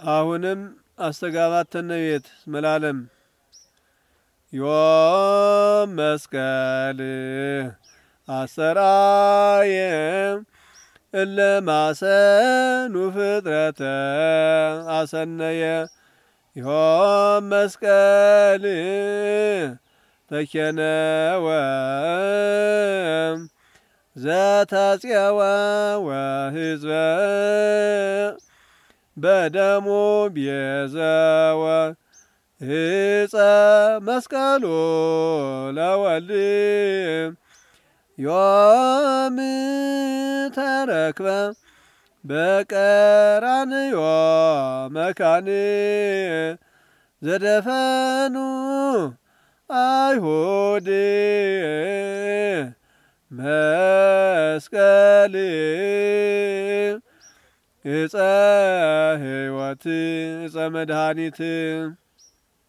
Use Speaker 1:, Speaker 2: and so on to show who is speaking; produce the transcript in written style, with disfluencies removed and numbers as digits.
Speaker 1: አሁንም አስተጋባት ተነቤት መላለም ዮም መስቀል አሰራየ እለ ማሰኑ ፍጥረተ አሰነየ ዮም መስቀል ተኬነወ ዘተፄወ ወሕዝበ በደሙ ቤዘወ ዕፀ መስቀሉ ለወልድ ዮም ተረክበ በቀራንዮ መካን ዘደፈኑ አይሁድ መስቀል ዕፀ ሕይወት ዕፀ መድኃኒት